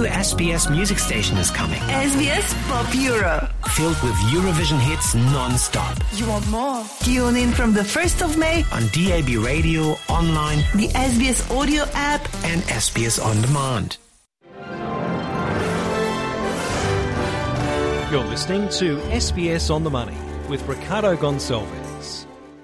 SBS music station is coming. SBS Pop Euro. Filled with Eurovision hits non-stop. You want more? Tune in from the 1st of May on DAB radio, online, the SBS audio app and SBS On Demand. You're listening to SBS On The Money with Ricardo Gonçalves.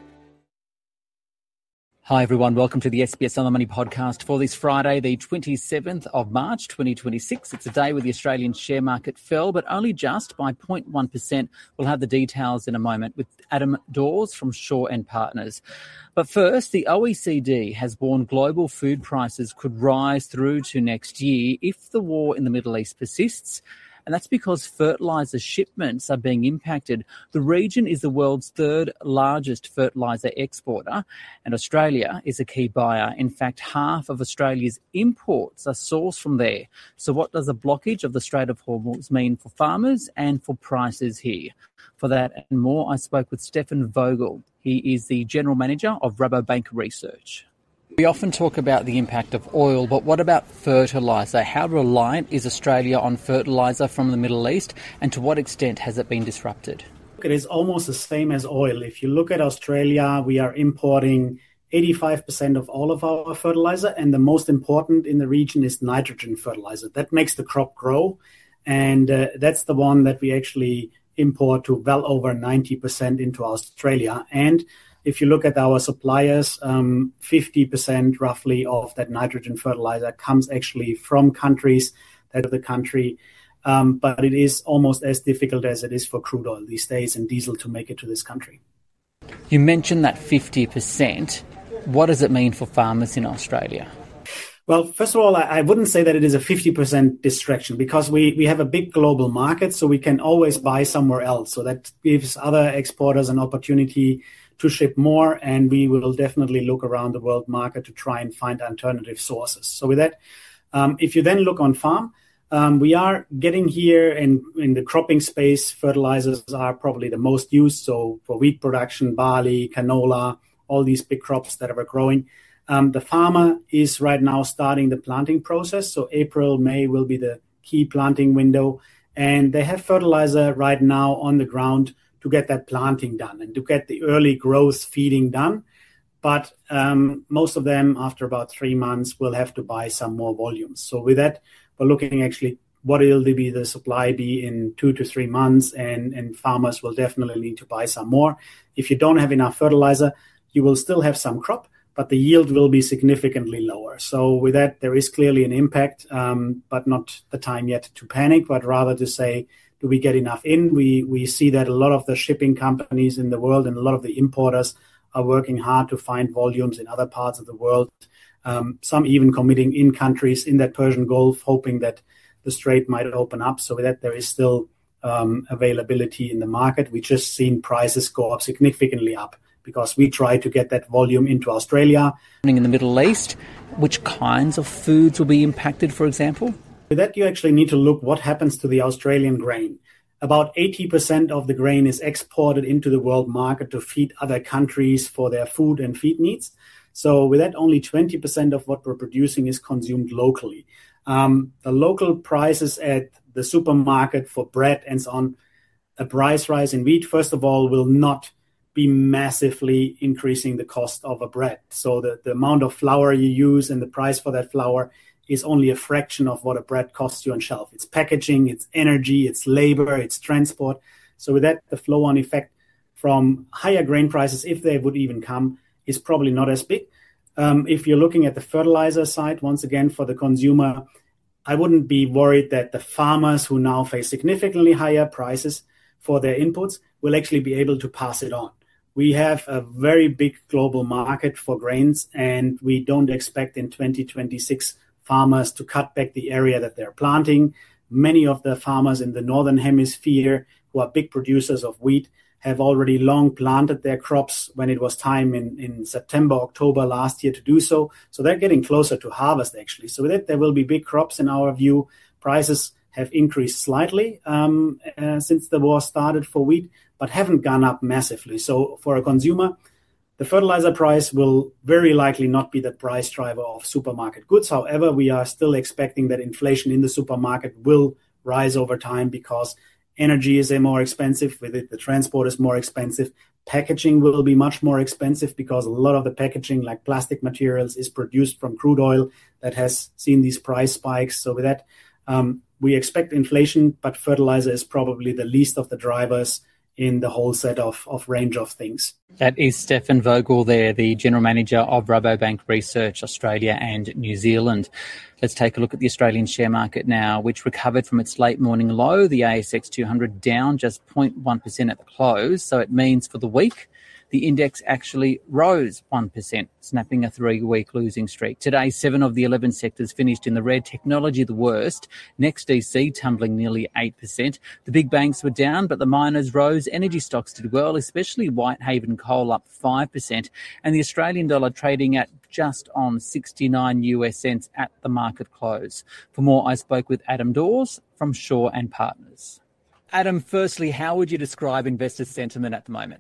Hi everyone, welcome to the SBS On The Money podcast for this Friday, the 27th of March 2026. It's a day where the Australian share market fell, but only just by 0.1%. We'll have the details in a moment with Adam Dawes from Shaw and Partners. But first, the OECD has warned global food prices could rise through to next year if the war in the Middle East persists. And that's because fertiliser shipments are being impacted. The region is the world's third largest fertiliser exporter, and Australia is a key buyer. In fact, half of Australia's imports are sourced from there. So what does a blockage of the Strait of Hormuz mean for farmers and for prices here? For that and more, I spoke with Stefan Vogel. He is the General Manager of Rabobank Research. We often talk about the impact of oil, but what about fertiliser? How reliant is Australia on fertiliser from the Middle East, and to what extent has it been disrupted? It is almost the same as oil. If you look at Australia, we are importing 85% of all of our fertiliser, and the most important in the region is nitrogen fertiliser. That makes the crop grow, and that's the one that we actually import to well over 90% into Australia. And if you look at our suppliers, 50% roughly of that nitrogen fertilizer comes actually from countries that are the country. But it is almost as difficult as it is for crude oil these days and diesel to make it to this country. You mentioned that 50%. What does it mean for farmers in Australia? Well, first of all, I wouldn't say that it is a 50% distraction because we have a big global market, so we can always buy somewhere else. So that gives other exporters an opportunity to ship more, and we will definitely look around the world market to try and find alternative sources. So with that, if you then look on farm, we are getting here in the cropping space, fertilizers are probably the most used. So for wheat production, barley, canola, all these big crops that are growing. The farmer is right now starting the planting process. So April, May will be the key planting window. And they have fertilizer right now on the ground to get that planting done and to get the early growth feeding done. But most of them, after about 3 months, will have to buy some more volumes. So with that, we're looking actually what will be the supply be in 2 to 3 months, and farmers will definitely need to buy some more. If you don't have enough fertilizer, you will still have some crop, but the yield will be significantly lower. So with that, there is clearly an impact, but not the time yet to panic, but rather to say, do we get enough in? We see that a lot of the shipping companies in the world and a lot of the importers are working hard to find volumes in other parts of the world. Some even committing in countries in that Persian Gulf, hoping that the strait might open up. So with that, there is still availability in the market. We just seen prices go up significantly up because we try to get that volume into Australia. In the Middle East, which kinds of foods will be impacted, for example? With that, you actually need to look what happens to the Australian grain. About 80% of the grain is exported into the world market to feed other countries for their food and feed needs. So with that, only 20% of what we're producing is consumed locally. The local prices at the supermarket for bread and so on, a price rise in wheat, first of all, will not be massively increasing the cost of a bread. So the amount of flour you use and the price for that flour is only a fraction of what a bread costs you on shelf. It's packaging, it's energy, it's labor, it's transport. So with that, the flow-on effect from higher grain prices, if they would even come, is probably not as big. If you're looking at the fertilizer side, once again, for the consumer, I wouldn't be worried that the farmers who now face significantly higher prices for their inputs will actually be able to pass it on. We have a very big global market for grains, and we don't expect in 2026 farmers to cut back the area that they're planting. Many of the farmers in the Northern Hemisphere who are big producers of wheat have already long planted their crops when it was time in September, October last year to do so. So they're getting closer to harvest, actually. So with it, there will be big crops in our view. Prices have increased slightly since the war started for wheat, but haven't gone up massively. So for a consumer, The fertilizer price will very likely not be the price driver of supermarket goods. However, we are still expecting that inflation in the supermarket will rise over time because energy is more expensive. With it, the transport is more expensive. Packaging will be much more expensive because a lot of the packaging, like plastic materials, is produced from crude oil that has seen these price spikes. So with that, we expect inflation, but fertilizer is probably the least of the drivers in the whole set of range of things. That is Stefan Vogel there, the General Manager of Rabobank Research Australia and New Zealand. Let's take a look at the Australian share market now, which recovered from its late morning low. The ASX 200 down just 0.1% at the close. So it means for the week, the index actually rose 1%, snapping a 3-week losing streak. Today, 7 of the 11 sectors finished in the red. Technology the worst. NextDC tumbling nearly 8%. The big banks were down, but the miners rose. Energy stocks did well, especially Whitehaven Coal up 5%. And the Australian dollar trading at just on 69 US cents at the market close. For more, I spoke with Adam Dawes from Shaw and Partners. Adam, firstly, how would you describe investor sentiment at the moment?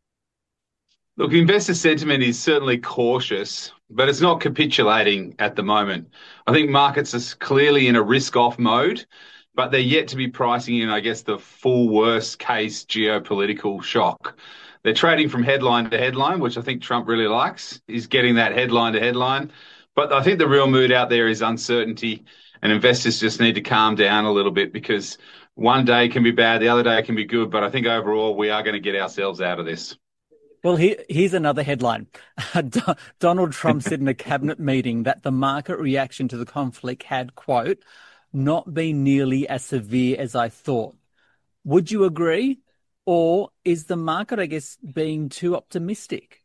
Look, investor sentiment is certainly cautious, but it's not capitulating at the moment. I think markets are clearly in a risk-off mode, but they're yet to be pricing in, I guess, the full worst-case geopolitical shock. They're trading from headline to headline, which I think Trump really likes. He's getting that headline to headline. But I think the real mood out there is uncertainty, and investors just need to calm down a little bit because one day can be bad, the other day can be good, but I think overall we are going to get ourselves out of this. Well, here's another headline. Donald Trump said in a cabinet meeting that the market reaction to the conflict had, quote, not been nearly as severe as I thought. Would you agree? Or is the market, I guess, being too optimistic?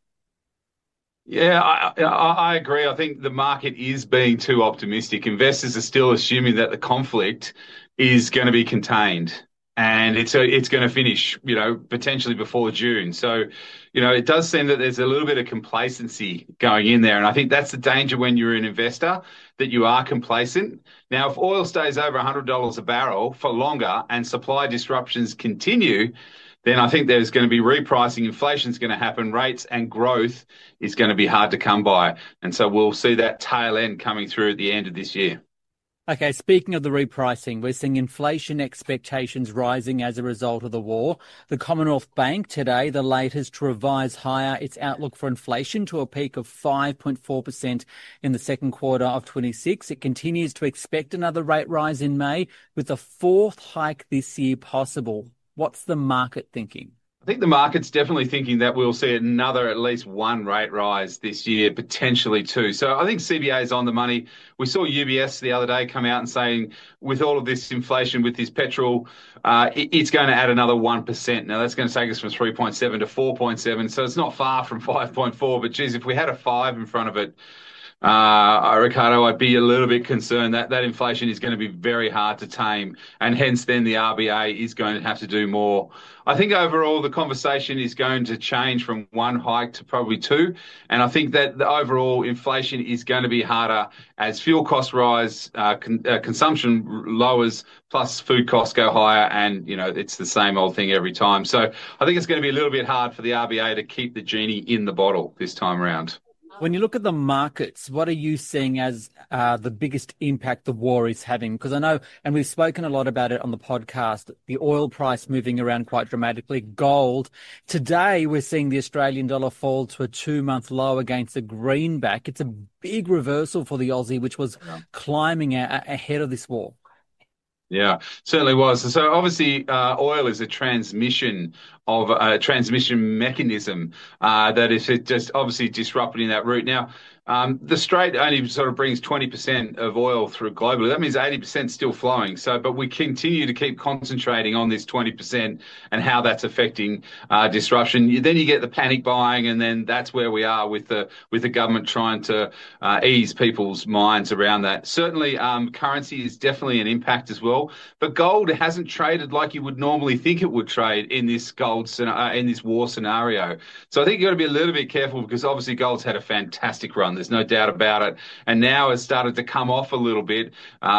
Yeah, I agree. I think the market is being too optimistic. Investors are still assuming that the conflict is going to be contained. And it's going to finish, potentially before June. So, it does seem that there's a little bit of complacency going in there. And I think that's the danger when you're an investor, that you are complacent. Now, if oil stays over $100 a barrel for longer and supply disruptions continue, then I think there's going to be repricing, inflation's going to happen, rates and growth is going to be hard to come by. And so we'll see that tail end coming through at the end of this year. Okay, speaking of the repricing, we're seeing inflation expectations rising as a result of the war. The Commonwealth Bank today, the latest to revise higher its outlook for inflation to a peak of 5.4% in the second quarter of 26. It continues to expect another rate rise in May with a fourth hike this year possible. What's the market thinking? I think the market's definitely thinking that we'll see another at least one rate rise this year, potentially two. So I think CBA is on the money. We saw UBS the other day come out and saying with all of this inflation, with this petrol, it's going to add another 1%. Now that's going to take us from 3.7 to 4.7. So it's not far from 5.4. But geez, if we had a 5 in front of it, Ricardo, I'd be a little bit concerned that inflation is going to be very hard to tame, and hence then the RBA is going to have to do more. I think overall the conversation is going to change from one hike to probably two, and I think that the overall inflation is going to be harder as fuel costs rise, consumption lowers, plus food costs go higher, and it's the same old thing every time. So I think it's going to be a little bit hard for the RBA to keep the genie in the bottle this time around. When you look at the markets, what are you seeing as the biggest impact the war is having? Because I know, and we've spoken a lot about it on the podcast, the oil price moving around quite dramatically, gold. Today, we're seeing the Australian dollar fall to a 2-month low against the greenback. It's a big reversal for the Aussie, which was climbing ahead of this war. Yeah, certainly was. So obviously, oil is a transmission mechanism that is just obviously disrupting that route. Now, the Strait only sort of brings 20% of oil through globally. That means 80% still flowing. But we continue to keep concentrating on this 20% and how that's affecting disruption. Then you get the panic buying, and then that's where we are with the government trying to ease people's minds around that. Certainly, currency is definitely an impact as well. But gold hasn't traded like you would normally think it would trade in this war scenario. So I think you've got to be a little bit careful because obviously gold's had a fantastic run There's no doubt about it. And now it's started to come off a little bit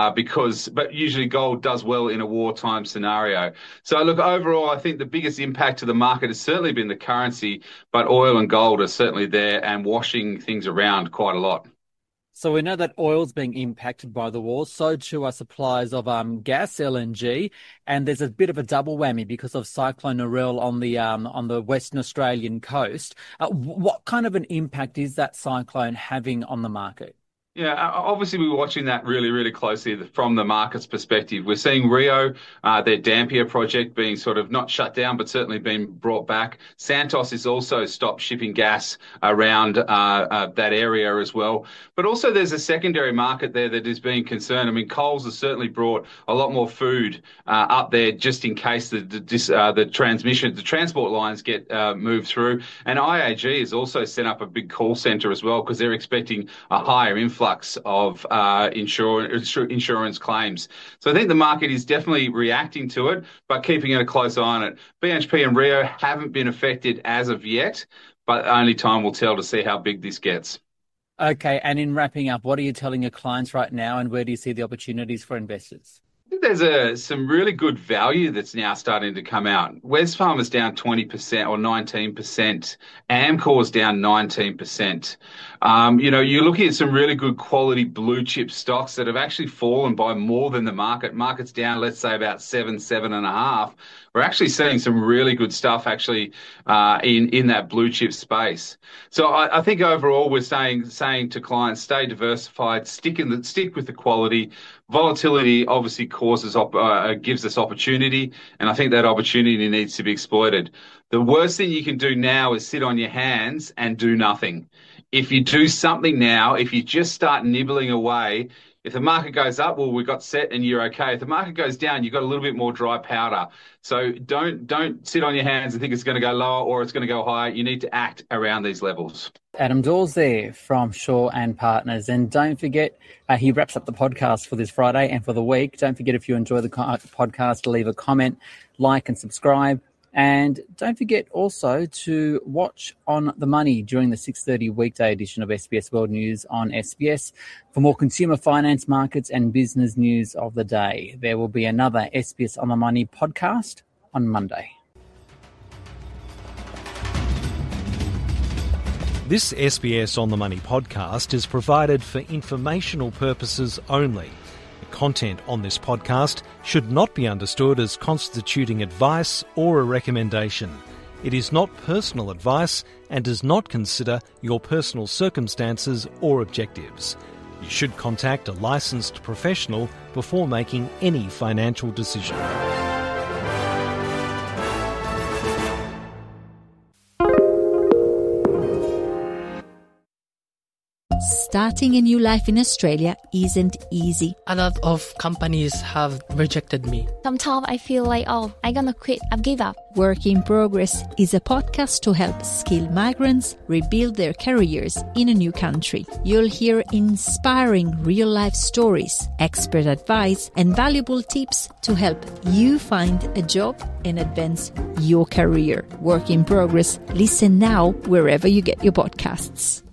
but usually gold does well in a wartime scenario. So look, overall, I think the biggest impact to the market has certainly been the currency, but oil and gold are certainly there and washing things around quite a lot. So we know that oil's being impacted by the war. So too are supplies of gas, LNG, and there's a bit of a double whammy because of Cyclone Narelle on the Western Australian coast. What kind of an impact is that cyclone having on the market? Yeah, obviously we're watching that really, really closely from the market's perspective. We're seeing Rio, their Dampier project being sort of not shut down, but certainly being brought back. Santos has also stopped shipping gas around that area as well. But also there's a secondary market there that is being concerned. I mean, Coles has certainly brought a lot more food up there just in case the transport lines get moved through. And IAG has also set up a big call centre as well because they're expecting a higher influx of insurance claims. So I think the market is definitely reacting to it, but keeping a close eye on it. BHP and Rio haven't been affected as of yet, but only time will tell to see how big this gets. Okay, and in wrapping up, what are you telling your clients right now, and where do you see the opportunities for investors? I think there's some really good value that's now starting to come out. Wesfarmers down 20% or 19%. Amcor's down 19%. You're looking at some really good quality blue chip stocks that have actually fallen by more than the market. Market's down, let's say, about 7.5. We're actually seeing some really good stuff actually in that blue chip space. So I think overall we're saying to clients, stay diversified, stick with the quality. Volatility obviously gives us opportunity, and I think that opportunity needs to be exploited. The worst thing you can do now is sit on your hands and do nothing. If you do something now, if you just start nibbling away, if the market goes up, well, we've got set and you're okay. If the market goes down, you've got a little bit more dry powder. So don't sit on your hands and think it's going to go lower or it's going to go higher. You need to act around these levels. Adam Dawes there from Shaw and Partners. And don't forget, he wraps up the podcast for this Friday and for the week. Don't forget, if you enjoy the podcast, to leave a comment, like and subscribe. And don't forget also to watch On the Money during the 6:30 weekday edition of SBS World News on SBS for more consumer finance, markets and business news of the day. There will be another SBS On the Money podcast on Monday. This SBS On the Money podcast is provided for informational purposes only. The content on this podcast should not be understood as constituting advice or a recommendation. It is not personal advice and does not consider your personal circumstances or objectives. You should contact a licensed professional before making any financial decision. Starting a new life in Australia isn't easy. A lot of companies have rejected me. Sometimes I feel like, I'm gonna quit, I've given up. Work in Progress is a podcast to help skilled migrants rebuild their careers in a new country. You'll hear inspiring real-life stories, expert advice, and valuable tips to help you find a job and advance your career. Work in Progress. Listen now wherever you get your podcasts.